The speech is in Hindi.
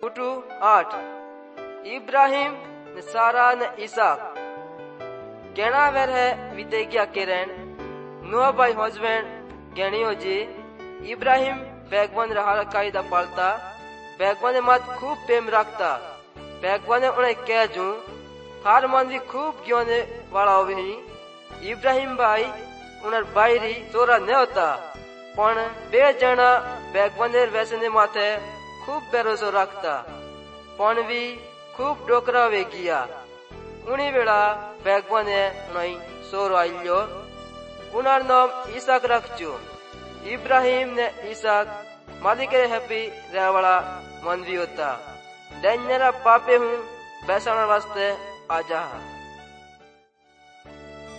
फुटू 8 इब्राहिम ने सारा ने ईसाक गेना वेर है वितेगिया केरन नुआ भाई हस्बैंड गेणियो जी इब्राहिम बैगवान रहा कायदा पालता बैगवान मत खूब प्रेम रखता बैगवान उन्हें कह जू थार मन भी खूब ग्योने वाला होवे इब्राहिम भाई उनर बायरी चोरा न होता पण बे जना बैगवानेर वैसने माथे खूब भरोसो रखता पण भी खूब डोकरा वे गया उनी वेला बैगवाने उन्हें सोर आइलो उनार नाम ईसाक रखजो इब्राहिम ने ईसाक मालिक हैप्पी रहवाला मन भी होता दैन्यरा पापे हूँ बैसाण वास्ते आजा।